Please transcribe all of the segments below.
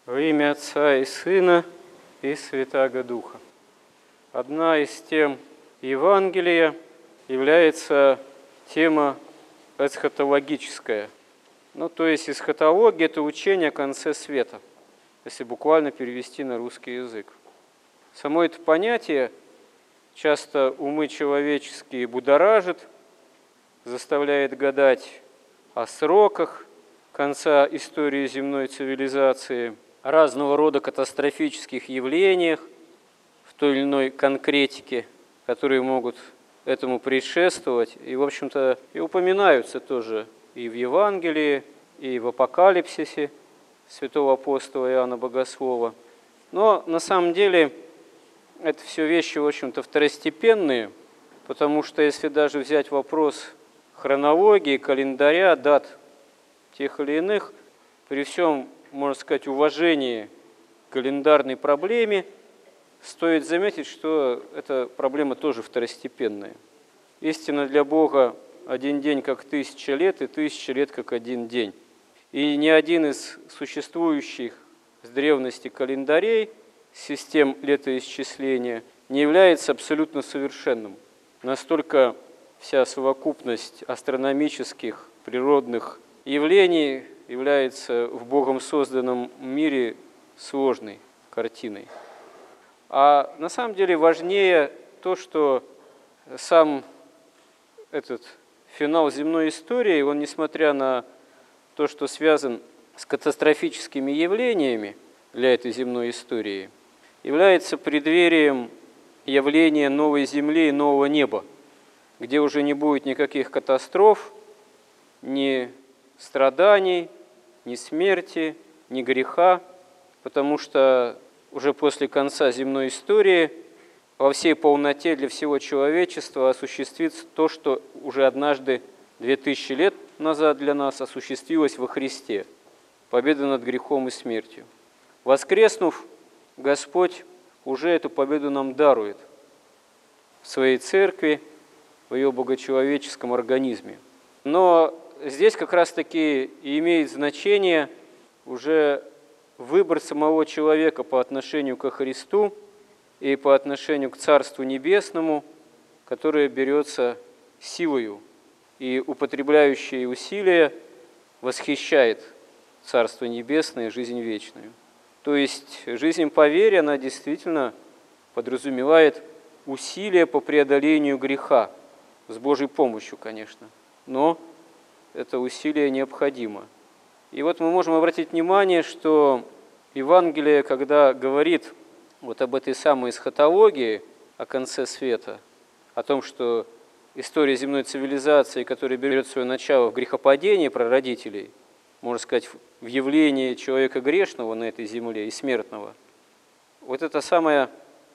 Во имя Отца и Сына и Святаго Духа. Одна из тем Евангелия является тема эсхатологическая. То есть эсхатология – это учение о конце света, если буквально перевести на русский язык. Само это понятие часто умы человеческие будоражит, заставляет гадать о сроках конца истории земной цивилизации, о разного рода катастрофических явлениях в той или иной конкретике, которые могут этому предшествовать. И, в общем-то, и упоминаются тоже и в Евангелии, и в Апокалипсисе святого апостола Иоанна Богослова. Но на самом деле это все вещи, в общем-то, второстепенные, потому что если даже взять вопрос хронологии, календаря, дат тех или иных, при всем, можно сказать, уважении к календарной проблеме, стоит заметить, что эта проблема тоже второстепенная. Истинно для Бога один день как 1000 лет, и 1000 лет как один день. И ни один из существующих с древности календарей, систем летоисчисления, не является абсолютно совершенным. Настолько вся совокупность астрономических, природных явлений является в Богом созданном мире сложной картиной. А на самом деле важнее то, что сам этот финал земной истории, он, несмотря на то, что связан с катастрофическими явлениями для этой земной истории, является преддверием явления новой земли и нового неба, где уже не будет никаких катастроф, ни страданий, ни смерти, ни греха, потому что уже после конца земной истории во всей полноте для всего человечества осуществится то, что уже однажды 2000 лет назад для нас осуществилось во Христе. Победа над грехом и смертью. Воскреснув, Господь уже эту победу нам дарует в своей церкви, в ее богочеловеческом организме. Но здесь как раз-таки и имеет значение уже выбор самого человека по отношению ко Христу и по отношению к Царству Небесному, которое берется силою и употребляющее усилия восхищает Царство Небесное и жизнь вечную. То есть жизнь по вере, она действительно подразумевает усилия по преодолению греха, с Божьей помощью, конечно, но это усилие необходимо. И вот мы можем обратить внимание, что Евангелие, когда говорит вот об этой самой эсхатологии, о конце света, о том, что история земной цивилизации, которая берет свое начало в грехопадении прародителей, можно сказать, в явлении человека грешного на этой земле и смертного, вот это самое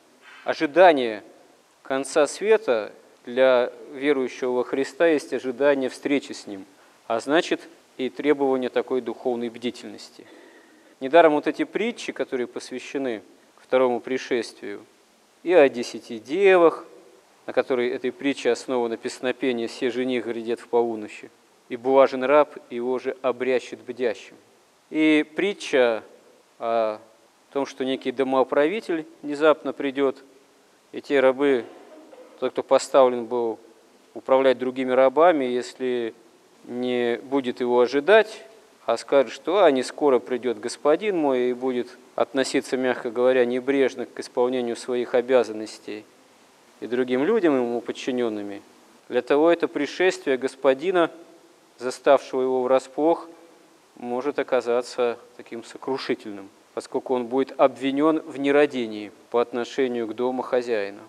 ожидание конца света для верующего во Христа есть ожидание встречи с Ним, а значит и требование такой духовной бдительности. Недаром вот эти притчи, которые посвящены второму пришествию, и о 10 девах, на которой этой притче основано песнопение «Се жених грядет в полуночи», и «Блажен раб, его же обрящет бдящим». И притча о том, что некий домоуправитель внезапно придет, и те рабы, тот, кто поставлен был управлять другими рабами, если не будет его ожидать, а скажет, что не скоро придет господин мой и будет относиться, мягко говоря, небрежно к исполнению своих обязанностей и другим людям, ему подчиненными, для того это пришествие господина, заставшего его врасплох, может оказаться таким сокрушительным, поскольку он будет обвинен в нерадении по отношению к дому хозяина.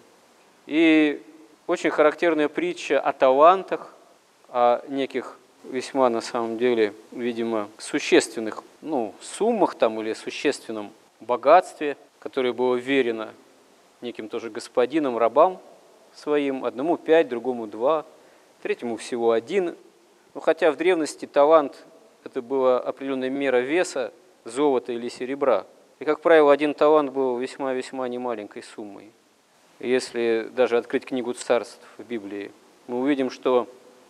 И очень характерная притча о талантах, о неких весьма, на самом деле, видимо, существенных суммах там, или существенном богатстве, которое было верено неким тоже господином, рабам своим, одному 5, другому 2, третьему всего 1. Хотя в древности талант – это была определенная мера веса золота или серебра. И, как правило, 1 талант был весьма-весьма немаленькой суммой. Если даже открыть книгу царств в Библии, мы увидим, что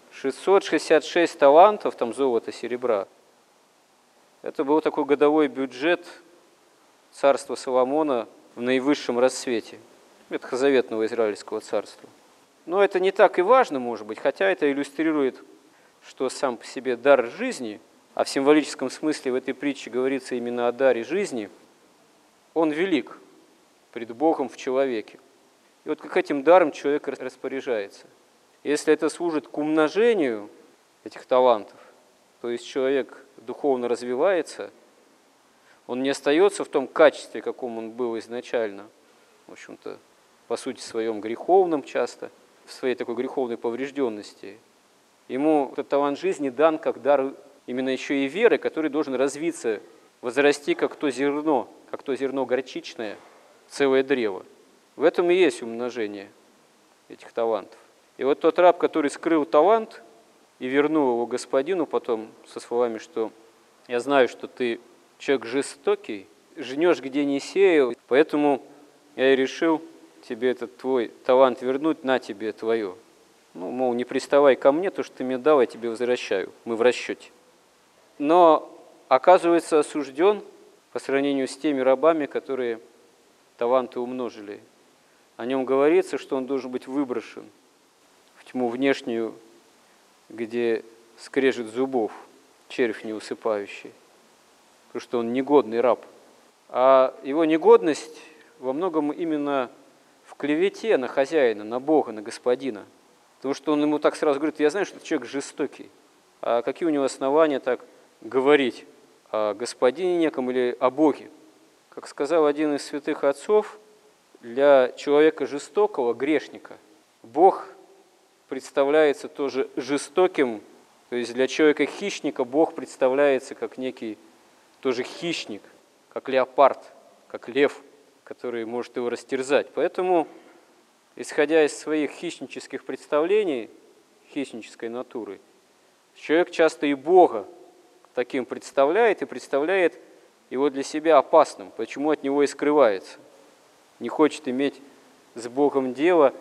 666 талантов там золота, серебра – это был такой годовой бюджет царство Соломона в наивысшем расцвете, ветхозаветного израильского царства. Но это не так и важно, может быть, хотя это иллюстрирует, что сам по себе дар жизни, а в символическом смысле в этой притче говорится именно о даре жизни, он велик пред Богом в человеке. И вот как этим даром человек распоряжается. Если это служит к умножению этих талантов, то есть человек духовно развивается, он не остается в том качестве, каком он был изначально, в общем-то, по сути своем греховном часто, в своей такой греховной поврежденности. Ему этот талант жизни дан как дар именно еще и веры, который должен развиться, возрасти как то зерно горчичное, целое древо. В этом и есть умножение этих талантов. И вот тот раб, который скрыл талант и вернул его господину потом со словами, что «я знаю, что ты человек жестокий, жнешь, где не сеял, поэтому я и решил тебе этот твой талант вернуть, на тебе твое. Ну, мол, не приставай ко мне, то, что ты мне дал, я тебе возвращаю, мы в расчете». Но оказывается осужден по сравнению с теми рабами, которые таланты умножили. О нем говорится, что он должен быть выброшен в тьму внешнюю, где скрежет зубов, червь неусыпающий, потому что он негодный раб. А его негодность во многом именно в клевете на хозяина, на Бога, на господина. Потому что он ему так сразу говорит: я знаю, что ты человек жестокий. А какие у него основания так говорить о господине неком или о Боге? Как сказал один из святых отцов, для человека жестокого, грешника, Бог представляется тоже жестоким, то есть для человека-хищника Бог представляется как некий тоже хищник, как леопард, как лев, который может его растерзать. Поэтому, исходя из своих хищнических представлений, хищнической натуры, человек часто и Бога таким представляет, и представляет его для себя опасным, почему от него и скрывается. Не хочет иметь с Богом дело,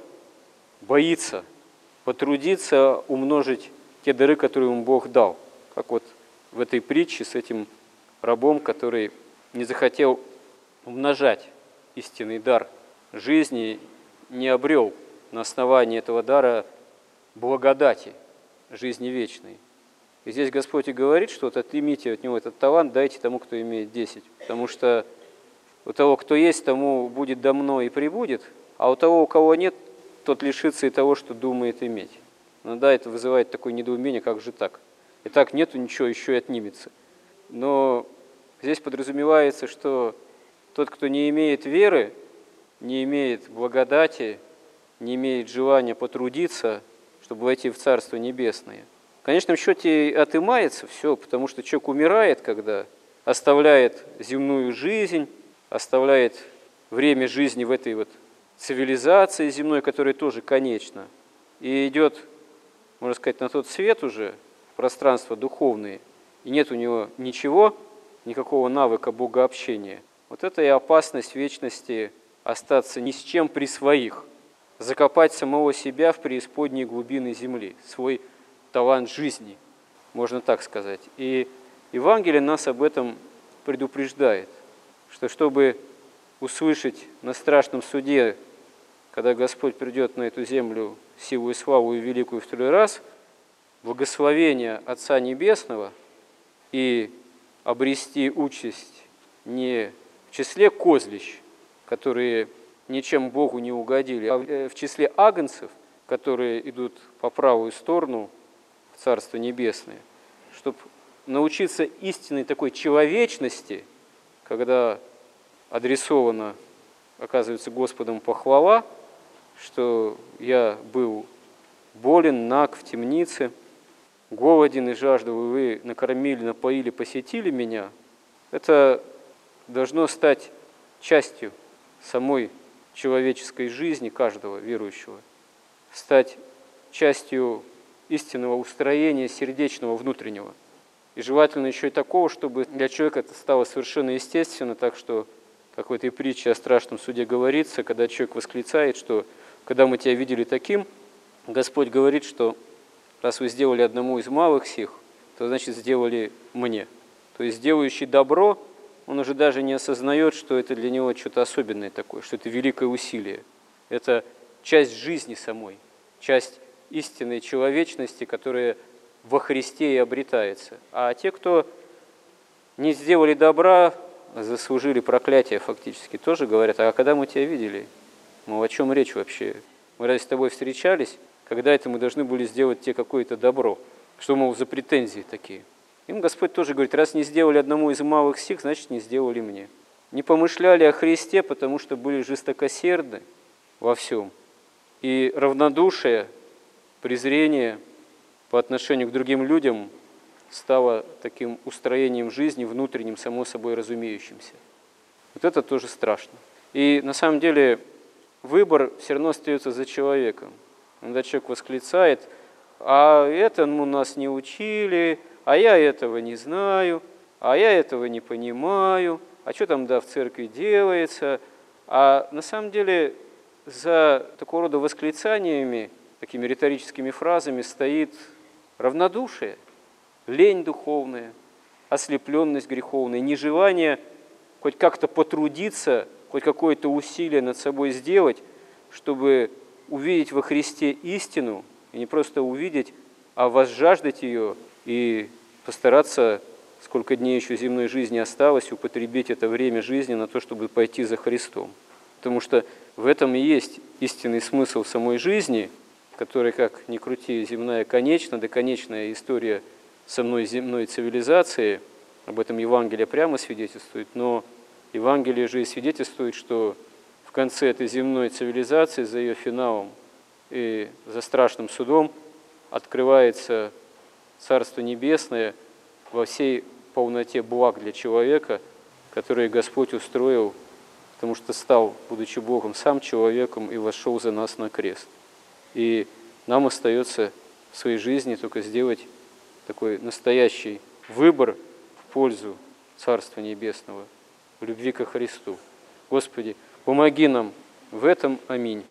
боится потрудиться умножить те дары, которые ему Бог дал. Как вот в этой притче с этим рабом, который не захотел умножать истинный дар жизни, не обрел на основании этого дара благодати жизни вечной. И здесь Господь и говорит, что вот отнимите от него этот талант, дайте тому, кто имеет 10. Потому что у того, кто есть, тому будет дано и прибудет, а у того, у кого нет, тот лишится и того, что думает иметь. Иногда это вызывает такое недоумение: как же так? И так нету ничего, еще и отнимется. Но здесь подразумевается, что тот, кто не имеет веры, не имеет благодати, не имеет желания потрудиться, чтобы войти в Царство Небесное, в конечном счете отымается все, потому что человек умирает, когда оставляет земную жизнь, оставляет время жизни в этой вот цивилизации земной, которая тоже конечна, и идет, можно сказать, на тот свет уже, в пространство духовное, и нет у него ничего, никакого навыка богообщения. Вот это и опасность вечности остаться ни с чем при своих, закопать самого себя в преисподней глубины земли, свой талант жизни, можно так сказать. И Евангелие нас об этом предупреждает, что чтобы услышать на страшном суде, когда Господь придет на эту землю силу и славу и великую второй раз, благословение Отца Небесного и обрести участь не в числе козлищ, которые ничем Богу не угодили, а в числе агнцев, которые идут по правую сторону в Царство Небесное, чтобы научиться истинной такой человечности, когда адресована, оказывается, Господом похвала, что я был болен, наг, в темнице, голоден и жаждал, и вы накормили, напоили, посетили меня, это должно стать частью самой человеческой жизни каждого верующего, стать частью истинного устроения сердечного, внутреннего. И желательно еще и такого, чтобы для человека это стало совершенно естественно, так что, как в этой притче о страшном суде говорится, когда человек восклицает, что когда мы тебя видели таким, Господь говорит, что раз вы сделали одному из малых сих, то значит сделали мне. То есть делающий добро, он уже даже не осознает, что это для него что-то особенное такое, что это великое усилие. Это часть жизни самой, часть истинной человечности, которая во Христе и обретается. А те, кто не сделали добра, заслужили проклятие фактически, тоже говорят: а когда мы тебя видели? Мол, о чем речь вообще? Мы разве с тобой встречались? Когда это мы должны были сделать тебе какое-то добро? Что, мол, за претензии такие? Им Господь тоже говорит: раз не сделали одному из малых сих, значит, не сделали мне. Не помышляли о Христе, потому что были жестокосердны во всем. И равнодушие, презрение по отношению к другим людям стало таким устроением жизни внутренним, само собой разумеющимся. Вот это тоже страшно. И на самом деле выбор все равно остается за человеком. Когда человек восклицает: а этому нас не учили, а я этого не знаю, а я этого не понимаю, а что там в церкви делается. А на самом деле за такого рода восклицаниями, такими риторическими фразами стоит равнодушие, лень духовная, ослепленность греховная, нежелание хоть как-то потрудиться, хоть какое-то усилие над собой сделать, чтобы увидеть во Христе истину, и не просто увидеть, а возжаждать ее и постараться, сколько дней еще земной жизни осталось, употребить это время жизни на то, чтобы пойти за Христом. Потому что в этом и есть истинный смысл самой жизни, которая, как ни крути, земная конечна, да конечная история самой земной цивилизации. Об этом Евангелие прямо свидетельствует, но Евангелие же и свидетельствует, что в конце этой земной цивилизации, за ее финалом и за страшным судом, открывается Царство Небесное во всей полноте благ для человека, которые Господь устроил, потому что стал, будучи Богом, сам человеком и вошел за нас на крест. И нам остается в своей жизни только сделать такой настоящий выбор в пользу Царства Небесного, в любви ко Христу. Господи, помоги нам в этом. Аминь.